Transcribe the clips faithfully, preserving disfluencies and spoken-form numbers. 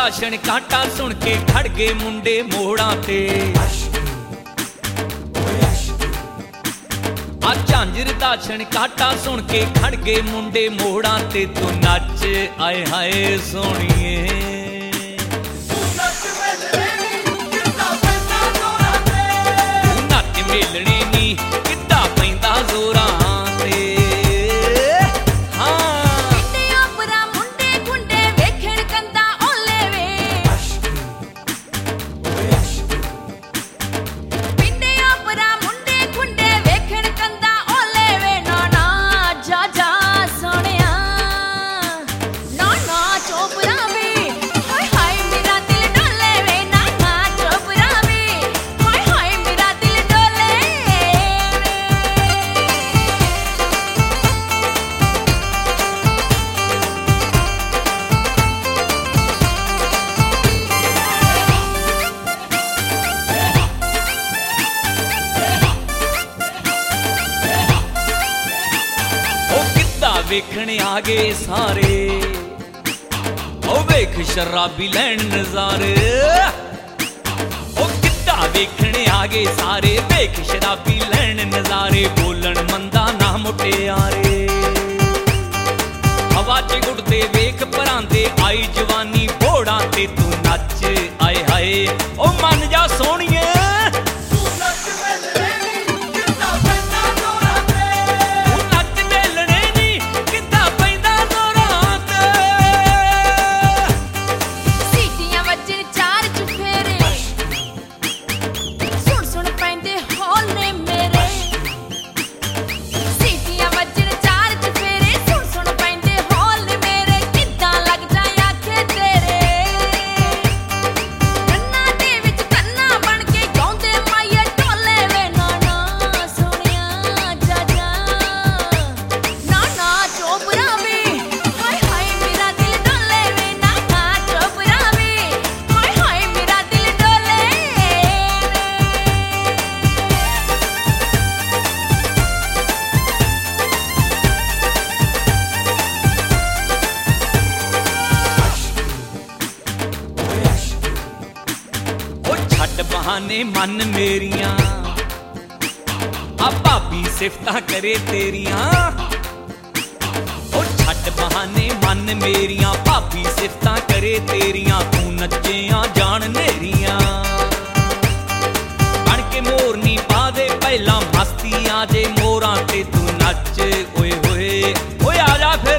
ਦਾ ਛਣਕਾਟਾ ਸੁਣ ਕੇ ਖੜ ਗਏ ਮੁੰਡੇ ਮੋੜਾਂ ਤੇ। ਆ ਝਾਂਜਰ ਦਾ ਛਣਕਾਟਾ ਸੁਣ ਕੇ ਖੜ ਗਏ ਮੁੰਡੇ ਮੋੜਾਂ ਤੇ। ਤੂੰ ਨੱਚ ਆਏ ਹਾਏ ਸੋਹਣੀਏ, ਨੱਚ ਮੇਲਣੇ ਨੀ ਗਿੱਧਾ ਪੈਂਦਾ ਜ਼ੋਰਾਂ ਤੇ। ਵੇਖਣ ਆ ਗਏ ਸਾਰੇ, ਉਹ ਵੇਖ ਸ਼ਰਾਬੀ ਲੈਣ ਨਜ਼ਾਰੇ। ਉਹ ਗਿੱਧਾ ਵੇਖਣ ਆ ਗਏ ਸਾਰੇ, ਵੇਖ ਸ਼ਰਾਬੀ ਲੈਣ ਨਜ਼ਾਰੇ। ਬੋਲਣ ਮੰਦਾ ਨਾ ਮੁਟਿਆਰੇ, ਹਵਾ ਚ ਉੱਡਦੇ ਵੇਖ ਪਰਾਂਦੇ। ਆਈ ਜਵਾਨੀ ਬੋੜਾਂ ਤੇ, ਤੂੰ ਨੱਚ ਆਏ ਹਾਏ ਉਹ ਮੰਨ ਜਾ ਸੋਹਣੀਏ। ਬਹਾਨੇ ਮਨ ਮੇਰੀਆਂ, ਆ ਭਾਬੀ ਸਿਫਤਾਂ ਕਰੇ ਤੇਰੀਆਂ। ਉਹ ਛੱਡ ਬਹਾਨੇ ਮਨ ਮੇਰੀਆਂ, ਭਾਬੀ ਸਿਫਤਾਂ ਕਰੇ ਤੇਰੀਆਂ। ਤੂੰ ਨੱਚਿਆ ਜਾਣ ਨੇਰੀਆਂ, ਬਣ ਕੇ ਮੋਰਨੀ ਪਾ ਦੇ ਪਹਿਲਾਂ ਮਸਤੀ ਆ ਜੇ ਮੋਰਾਂ ਤੇ। ਤੂੰ ਨੱਚ ਓਏ ਹੋਏ ਓਏ ਆ ਜਾ ਫਿਰ।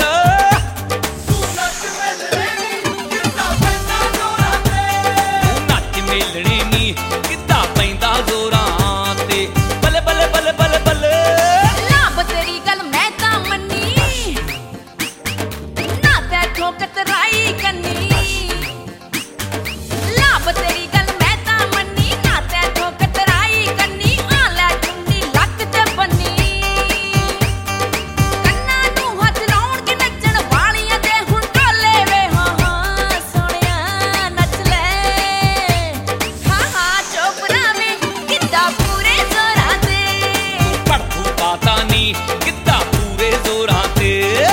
ਗਿੱਧਾ ਪੂਰੇ ਜ਼ੋਰਾਂ ਤੇ।